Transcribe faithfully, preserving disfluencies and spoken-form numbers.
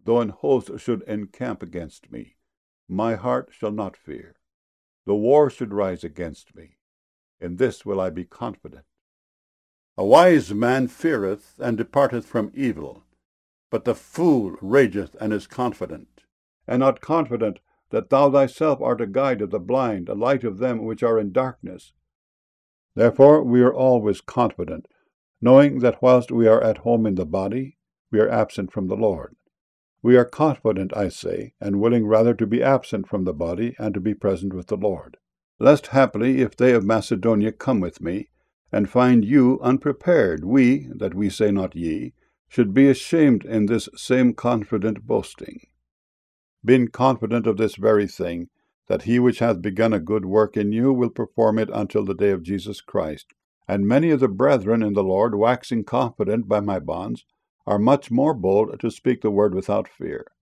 Though an host should encamp against me, my heart shall not fear. Though war should rise against me, in this will I be confident. A wise man feareth and departeth from evil, but the fool rageth and is confident, and not confident that thou thyself art a guide of the blind, a light of them which are in darkness. Therefore we are always confident, knowing that whilst we are at home in the body, we are absent from the Lord. We are confident, I say, and willing rather to be absent from the body and to be present with the Lord. Lest haply, if they of Macedonia come with me, and find you unprepared, we, that we say not ye, should be ashamed in this same confident boasting. Being confident of this very thing, that he which hath begun a good work in you will perform it until the day of Jesus Christ. And many of the brethren in the Lord, waxing confident by my bonds, are much more bold to speak the word without fear.